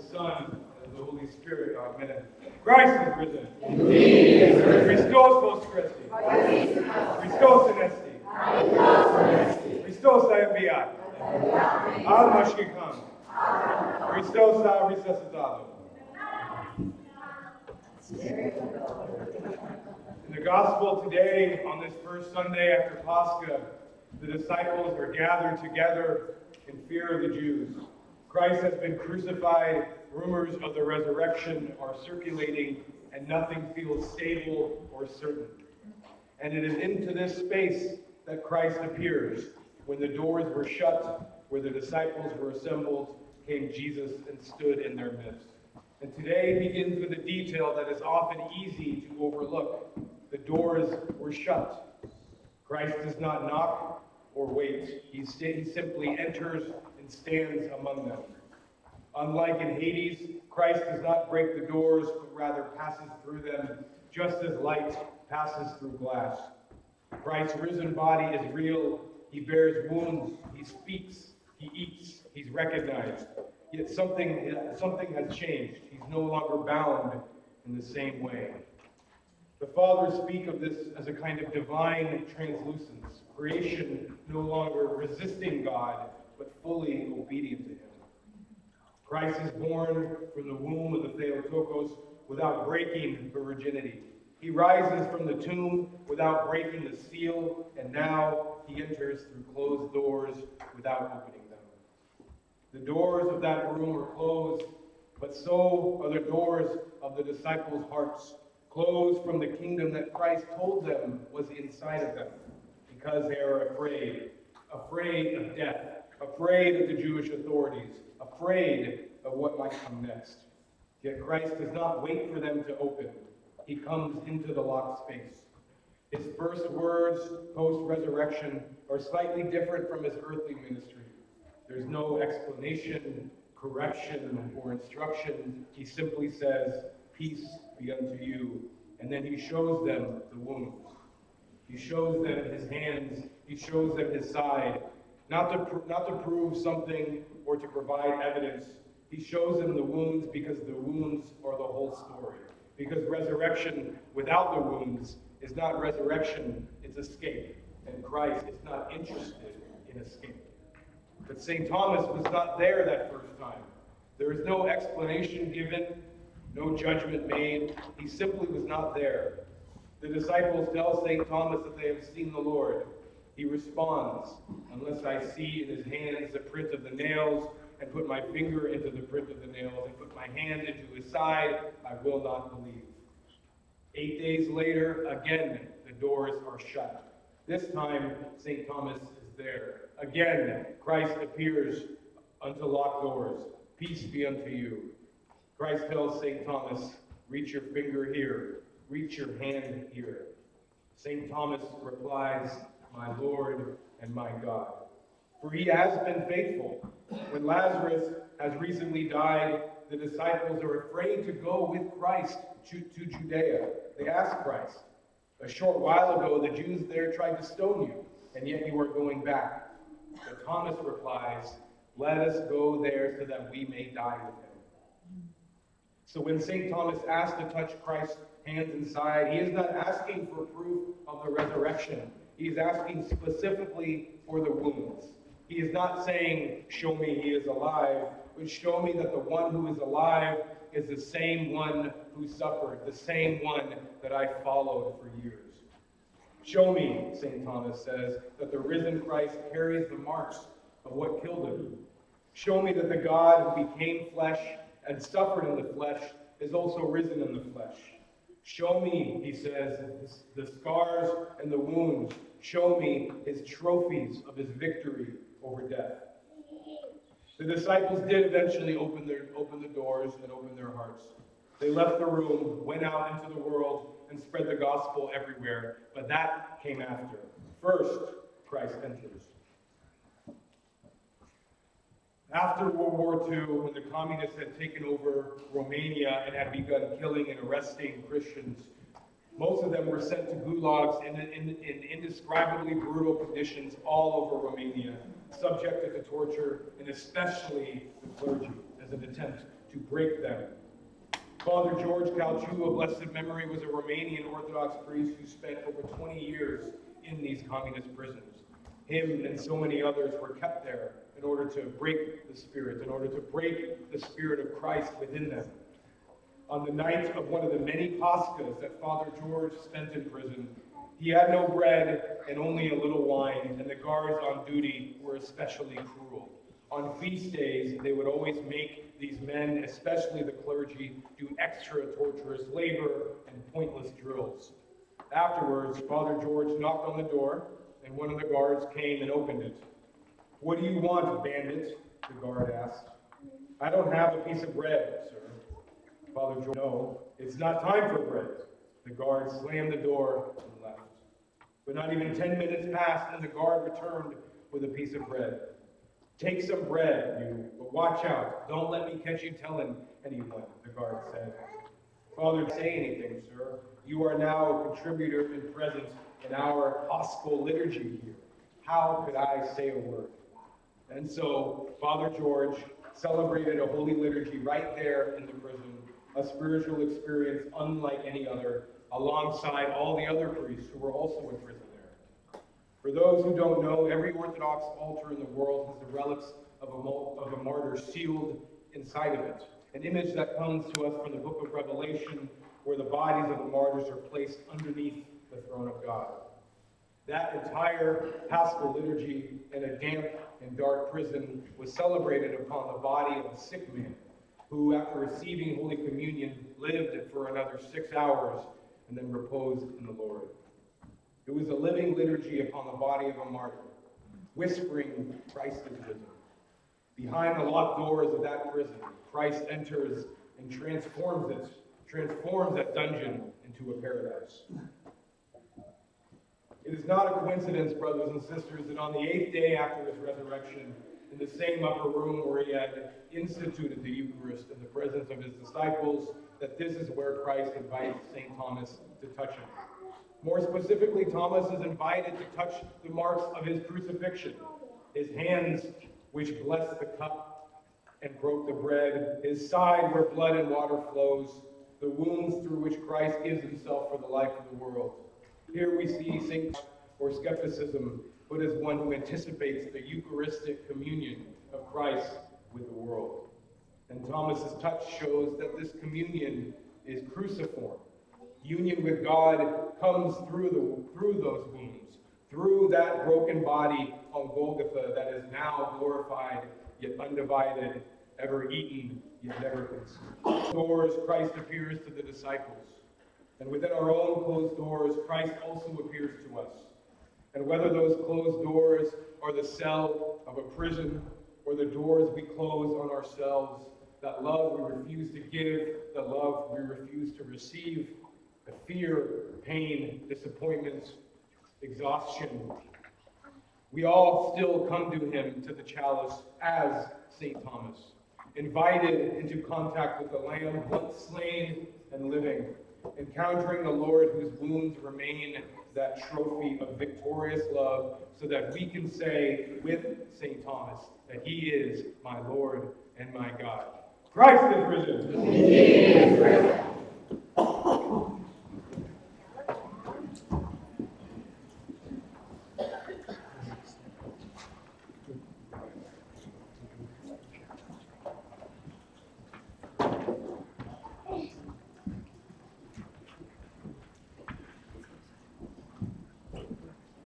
Son, and the Holy Spirit. Amen. Christ is risen. Indeed is risen. Christos vos Christi. Christos anesti. Christos a enviat. Ad Mashiacham. Christos a resuscitado. In the Gospel today, on this first Sunday after Pascha, the disciples are gathered together in fear of the Jews. Christ has been crucified, rumors of the resurrection are circulating, and nothing feels stable or certain. And it is into this space that Christ appears. When the doors were shut, where the disciples were assembled, came Jesus and stood in their midst. And today begins with a detail that is often easy to overlook. The doors were shut. Christ does not knock or wait. He simply enters and stands among them. Unlike in Hades, Christ does not break the doors, but rather passes through them, just as light passes through glass. Christ's risen body is real. He bears wounds. He speaks. He eats. He's recognized. Yet something has changed. He's no longer bound in the same way. The Fathers speak of this as a kind of divine translucence, creation no longer resisting God, but fully obedient to him. Christ is born from the womb of the Theotokos without breaking the virginity. He rises from the tomb without breaking the seal, and now he enters through closed doors without opening them. The doors of that room are closed, but so are the doors of the disciples' hearts, closed from the kingdom that Christ told them was inside of them, because they are afraid of death, afraid of the Jewish authorities, afraid of what might come next. Yet Christ does not wait for them to open. He comes into the locked space. His first words post-resurrection are slightly different from his earthly ministry. There's no explanation, correction, or instruction. He simply says, "Peace be unto you." And then he shows them the wounds. He shows them his hands. He shows them his side. Not to prove something or to provide evidence. He shows them the wounds because the wounds are the whole story. Because resurrection without the wounds is not resurrection, it's escape. And Christ is not interested in escape. But St. Thomas was not there that first time. There is no explanation given, no judgment made. He simply was not there. The disciples tell St. Thomas that they have seen the Lord. He responds, "Unless I see in his hands the print of the nails, and put my finger into the print of the nails, and put my hand into his side, I will not believe." 8 days later, again, the doors are shut. This time, St. Thomas is there. Again, Christ appears unto locked doors. "Peace be unto you." Christ tells St. Thomas, "Reach your finger here. Reach your hand here." St. Thomas replies, "My Lord and my God." For he has been faithful. When Lazarus has recently died, the disciples are afraid to go with Christ to Judea. They ask Christ, "A short while ago, the Jews there tried to stone you, and yet you are going back." But Thomas replies, "Let us go there so that we may die with him." So when St. Thomas asks to touch Christ's hands and side, he is not asking for proof of the resurrection. He is asking specifically for the wounds. He is not saying, "Show me he is alive," but show me that the one who is alive is the same one who suffered, the same one that I followed for years. Show me, St. Thomas says, that the risen Christ carries the marks of what killed him. Show me that the God who became flesh and suffered in the flesh is also risen in the flesh. Show me, he says, the scars and the wounds. Show me his trophies of his victory over death. The disciples did eventually open the doors and open their hearts. They left the room, went out into the world, and spread the gospel everywhere. But that came after. First, Christ enters. After World War II, when the communists had taken over Romania and had begun killing and arresting Christians, most of them were sent to gulags in indescribably brutal conditions all over Romania, subjected to torture, and especially the clergy, as an attempt to break them. Father George Calciu, of blessed memory, was a Romanian Orthodox priest who spent over 20 years in these communist prisons. Him and so many others were kept there in order to break the spirit, in order to break the spirit of Christ within them. On the night of one of the many Paschas that Father George spent in prison, he had no bread and only a little wine, and the guards on duty were especially cruel. On feast days, they would always make these men, especially the clergy, do extra torturous labor and pointless drills. Afterwards, Father George knocked on the door, and one of the guards came and opened it. "What do you want, bandit?" the guard asked. "I don't have a piece of bread, sir." Father George, "No, it's not time for bread." The guard slammed the door and left. But not even 10 minutes passed, and the guard returned with a piece of bread. "Take some bread, you, but watch out. Don't let me catch you telling anyone," the guard said. "Father, don't say anything, sir. You are now a contributor and present in our Paschal liturgy here. How could I say a word?" And so Father George celebrated a holy liturgy right there in the prison, a spiritual experience unlike any other, alongside all the other priests who were also in prison there. For those who don't know, every Orthodox altar in the world has the relics of a martyr sealed inside of it, an image that comes to us from the book of Revelation, where the bodies of the martyrs are placed underneath the throne of God. That entire Paschal liturgy in a damp and dark prison was celebrated upon the body of a sick man who, after receiving Holy Communion, lived for another 6 hours and then reposed in the Lord. It was a living liturgy upon the body of a martyr, whispering Christ is risen. Behind the locked doors of that prison, Christ enters and transforms that dungeon into a paradise. It is not a coincidence, brothers and sisters, that on the 8th day after his resurrection, in the same upper room where he had instituted the Eucharist in the presence of his disciples, that this is where Christ invites St. Thomas to touch him. More specifically, Thomas is invited to touch the marks of his crucifixion, his hands which blessed the cup and broke the bread, his side where blood and water flows, the wounds through which Christ gives himself for the life of the world. Here we see St. or skepticism, but as one who anticipates the Eucharistic communion of Christ with the world. And Thomas's touch shows that this communion is cruciform. Union with God comes through those wounds, through that broken body on Golgotha that is now glorified, yet undivided, ever eaten, yet never consumed. Doors, Christ appears to the disciples. And within our own closed doors, Christ also appears to us. And whether those closed doors are the cell of a prison or the doors we close on ourselves, that love we refuse to give, the love we refuse to receive, the fear, pain, disappointment, exhaustion, we all still come to him, to the chalice, as St. Thomas, invited into contact with the Lamb, once slain and living, encountering the Lord whose wounds remain that trophy of victorious love, so that we can say with St. Thomas that he is my Lord and my God. Christ is risen.